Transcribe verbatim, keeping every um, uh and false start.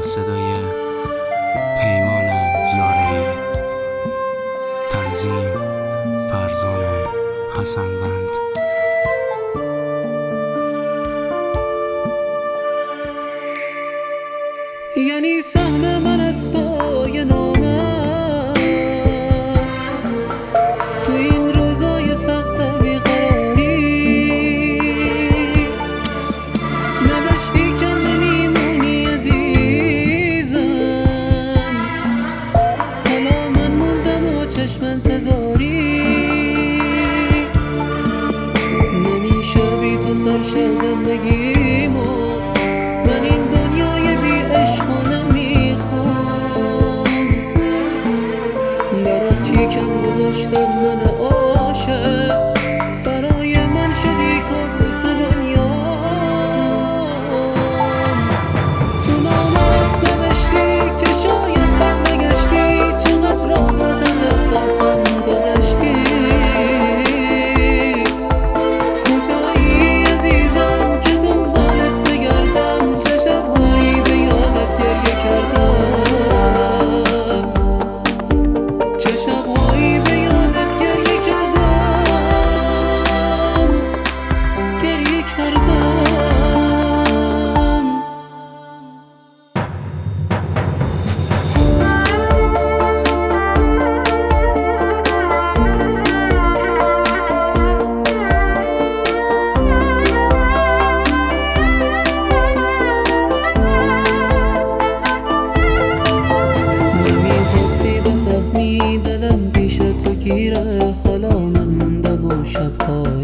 صدای پیمان زارعی، تنظیم فرزان حسنوند. یعنی سهم من از پای نامه است تو این روزای سخت بیقراری، نداشتی که نمیمونی عزیزم، حالا من موندم و چشم انتظاری، نمیشه بی تو سرشه زندگیمو، من این دنیای بی عشق نمیخوام، برات چیکم گذاشتم من عاشق، برای من شدی کابوس دنیا. تو نامت نوشتی که شاید برنگشتی، چقدر راحت از احساسم گذشتی، کجایی عزیزم که دنبالت بگردم، چه شبهایی به یادت گریه کردم، چه شبهایی به یادت گریه کردم، گریه کردم. دلم پیش تو گیره، حالا من موندم و شب‌های